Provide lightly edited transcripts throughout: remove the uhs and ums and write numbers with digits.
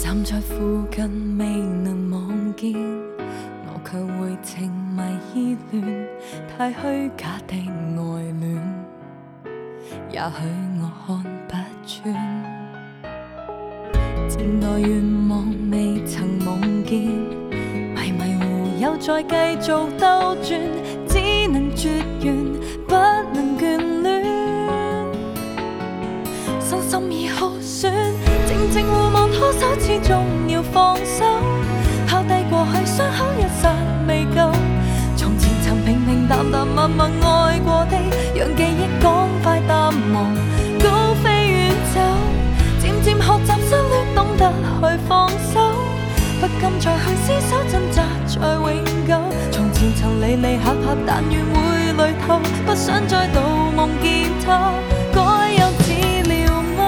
站在附近未能望見，我卻會情迷意亂，太虛假的愛戀，也許我看不穿。靜待願望未曾夢見，迷迷糊又再繼續兜轉，只能絕緣，不能眷戀。身心已耗損，靜靜互望拖手，始終要放手，拋低過去傷口一剎未夠。從前曾平平淡淡默默愛過的，讓記憶趕快淡忘，高飛遠走，漸漸學習失戀，懂得去放手，不敢再去廝守掙扎在永久。從前曾離離合合，但願會累透，不想再度夢見他，該有治療嗎？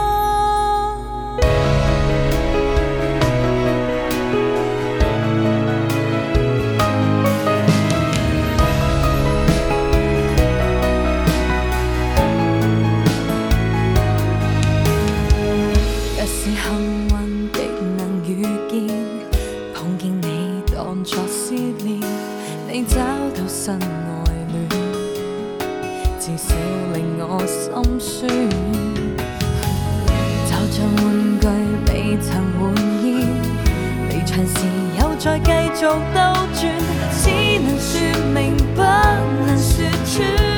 若是幸運的能遇見，碰見你當作思念，你找到新愛戀，至少令我心酸。就像玩具未曾換意，離場時又再繼續兜轉，只能說明不能說穿。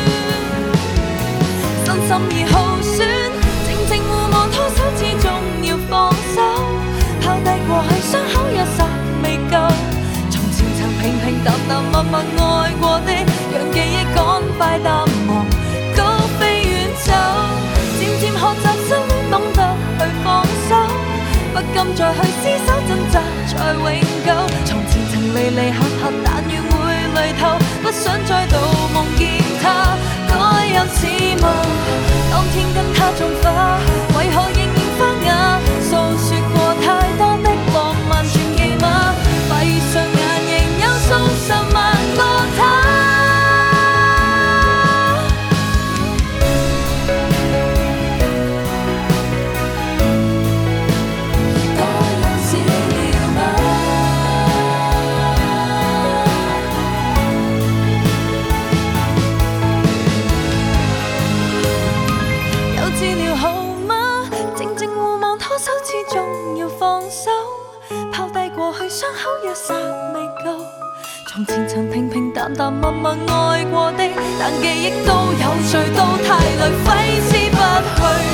身心已耗損，靜靜互望拖手，始終要放手，拋低過去傷口一剎未夠。從前曾平平淡淡默默愛過的，讓記憶趕快淡忘，高飛遠走，漸漸學習失戀，懂得去放手，不敢再去廝守掙扎在永久。從前曾離離合合，但願會累透，不想再度夢見他，該有似夢。當天跟他種花，為何仍然發芽？訴說過太多的浪漫傳奇嗎？閉上眼仍有數十萬個他。傷口一剎未夠，從前曾平平淡淡默默愛過的，但記憶都有罪，都太累，揮之不去。